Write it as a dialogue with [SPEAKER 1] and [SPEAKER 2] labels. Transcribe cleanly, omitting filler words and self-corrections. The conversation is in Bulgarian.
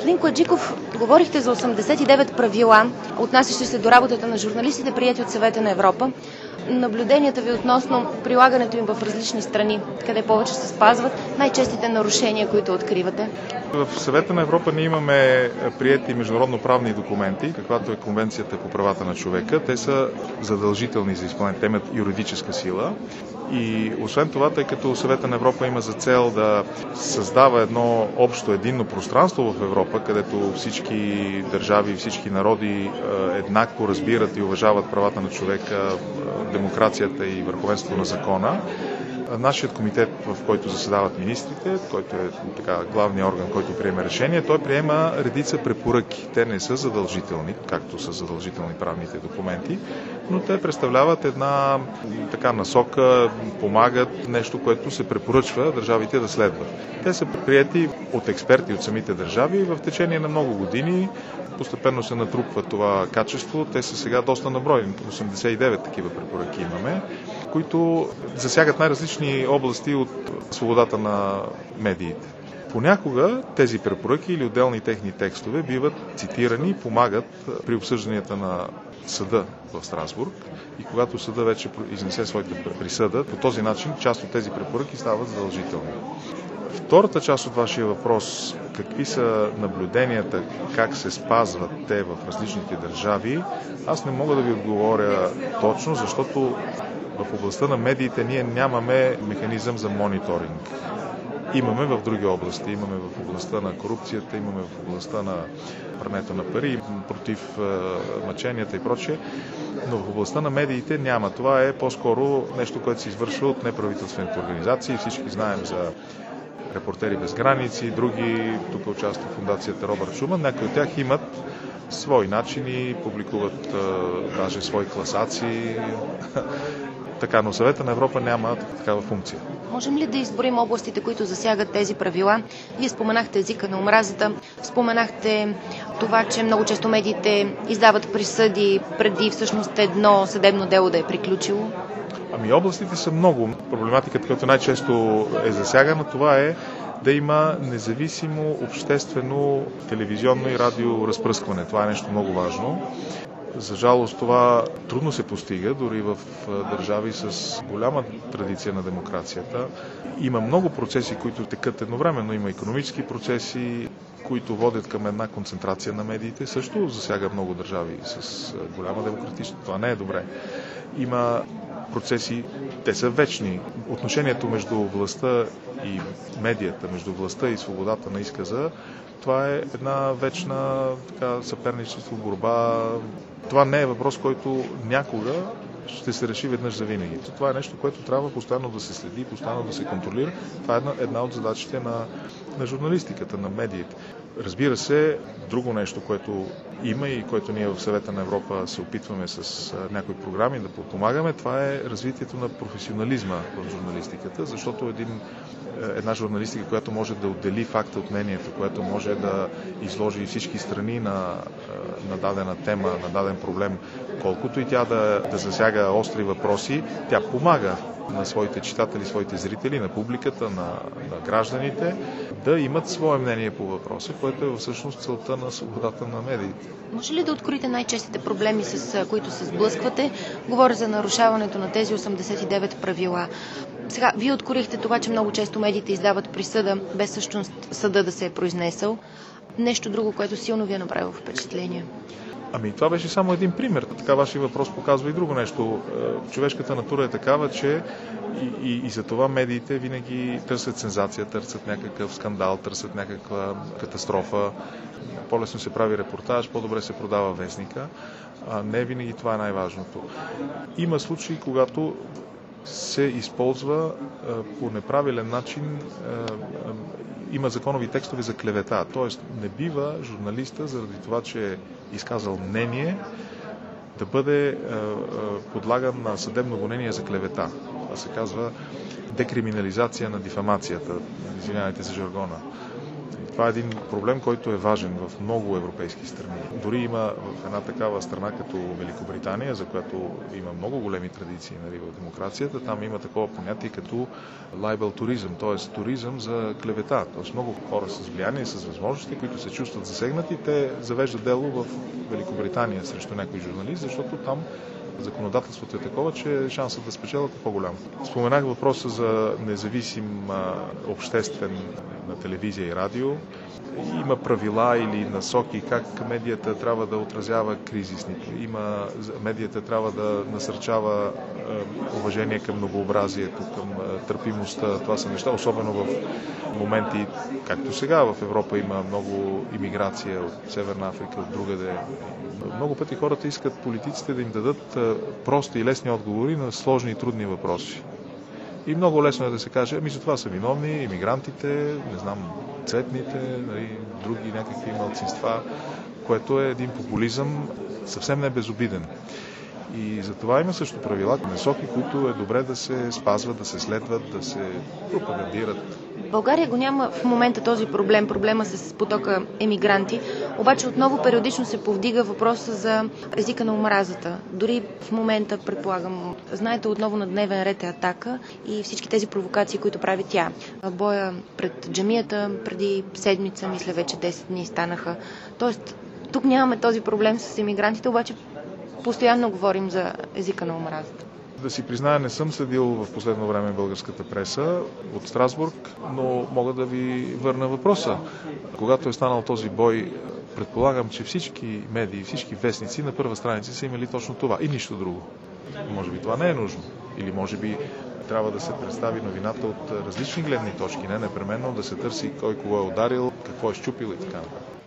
[SPEAKER 1] Господин Коаджиков, говорихте за 89 правила, отнасящи се до работата на журналистите, приети от Съвета на Европа. Наблюденията ви относно прилагането им в различни страни, къде повече се спазват, най-честите нарушения, които откривате?
[SPEAKER 2] В Съвета на Европа ние имаме приети международно-правни документи, каквато е Конвенцията по правата на човека. Те са задължителни за изпълнение, те имат юридическа сила. И освен това, тъй като Съвета на Европа има за цел да създава едно общо единно пространство в Европа, където всички държави, всички народи еднакво разбират и уважават правата на човека, демокрацията и върховенството на закона, нашият комитет, в който заседават министрите, който е главният орган, който приема решение, той приема редица препоръки. Те не са задължителни, както са задължителни правните документи, но те представляват една насока, помагат нещо, което се препоръчва държавите да следват. Те са приети от експерти от самите държави в течение на много години. Постепенно се натрупва това качество. Те са сега доста набройни. 89 такива препоръки имаме, които засягат най-различни области от свободата на медиите. Понякога тези препоръки или отделни техни текстове биват цитирани и помагат при обсъжданията на съда в Страсбург и когато съда вече изнесе своите присъда, по този начин част от тези препоръки стават задължителни. Втората част от вашия въпрос, какви са наблюденията, как се спазват те в различните държави, аз не мога да ви отговоря точно, защото в областта на медиите ние нямаме механизъм за мониторинг. Имаме в други области. Имаме в областта на корупцията, имаме в областта на прането на пари, против мъченията и прочее, но в областта на медиите няма. Това е по-скоро нещо, което се извършва от неправителствените организации. Всички знаем за Репортери без граници, други, тук участва фондацията Робърт Шуман. Някои от тях имат свои начини, публикуват даже свои класации. Така, но Съвета на Европа няма такава функция.
[SPEAKER 1] Можем ли да изборим областите, които засягат тези правила? Вие споменахте езика на омразата, споменахте това, че много често медиите издават присъди преди всъщност едно съдебно дело да е приключило.
[SPEAKER 2] Областите са много. Проблематиката, която най-често е засягана, това е да има независимо обществено телевизионно и радио разпръскване. Това е нещо много важно. За жалост това трудно се постига, дори в държави с голяма традиция на демокрацията. Има много процеси, които текат едновременно. Има икономически процеси, които водят към една концентрация на медиите. Също засяга много държави с голяма демократичност. Това не е добре. Има процеси, те са вечни. Отношението между властта и медията, между властта и свободата на изказа, това е една вечна съперничество, борба. Това не е въпрос, който някога ще се реши веднъж за винаги. Това е нещо, което трябва постоянно да се следи, постоянно да се контролира. Това е една от задачите на журналистиката, на медиите. Разбира се, друго нещо, което има и което ние в Съвета на Европа се опитваме с някои програми да подпомагаме, това е развитието на професионализма в журналистиката, защото една журналистика, която може да отдели факта от мнението, която може да изложи всички страни на дадена тема, на даден проблем, колкото и тя да засяга остри въпроси, тя помага на своите читатели, своите зрители, на публиката, на гражданите да имат свое мнение по въпроса, което е всъщност целта на свободата на медиите.
[SPEAKER 1] Може ли да откроите най-честите проблеми, с които се сблъсквате? Говоря за нарушаването на тези 89 правила. Сега, вие открихте това, че много често медиите издават присъда, без всъщност съда да се е произнесъл. Нещо друго, което силно ви е направило впечатление?
[SPEAKER 2] Това беше само един пример. Така вашия въпрос показва и друго нещо. Човешката натура е такава, че и за това медиите винаги търсят сензация, търсят някакъв скандал, търсят някаква катастрофа. По-лесно се прави репортаж, по-добре се продава вестника. Не винаги това е най-важното. Има случаи, когато се използва по неправилен начин, има законови текстове за клевета. Тоест не бива журналиста, заради това, че е изказал мнение, да бъде подлаган на съдебно гонение за клевета. Това се казва декриминализация на дифамацията. Извинявайте за жаргона. Това е един проблем, който е важен в много европейски страни. Дори има в една такава страна като Великобритания, за която има много големи традиции в демокрацията, там има такова понятие като libel туризъм, т.е. туризъм за клевета. Т.е. много хора с влияние, с възможности, които се чувстват засегнати, те завеждат дело в Великобритания срещу някой журналист, защото там законодателството е такова, че шансът да спечелят е по-голям. Споменах въпроса за независим обществен на телевизия и радио. Има правила или насоки как медията трябва да отразява кризисните. Медията трябва да насърчава уважение към многообразието, към търпимостта. Това са неща, особено в моменти, както сега в Европа има много имиграция от Северна Африка, от другаде. Много пъти хората искат политиците да им дадат прости и лесни отговори на сложни и трудни въпроси. И много лесно е да се каже, за това са виновни имигрантите, не знам, цветните, други някакви малцинства, което е един популизъм съвсем не безобиден. И за това има също правила, насоки, които е добре да се спазват, да се следват, да се пропагандират.
[SPEAKER 1] В България го няма в момента този проблема с потока емигранти, обаче отново периодично се повдига въпроса за езика на омразата. Дори в момента, предполагам, знаете, отново на дневен ред е атака и всички тези провокации, които прави тя. Боя пред джамията преди седмица, мисля вече 10 дни станаха. Тоест, тук нямаме този проблем с емигрантите, обаче постоянно говорим за езика на омразата.
[SPEAKER 2] Да си призная, не съм следил в последно време българската преса от Страсбург, но мога да ви върна въпроса. Когато е станал този бой, предполагам, че всички медии, всички вестници на първа страница са имали точно това и нищо друго. Може би това не е нужно. Или може би трябва да се представи новината от различни гледни точки, не непременно да се търси кой кого е ударил, какво е счупил и така нататък.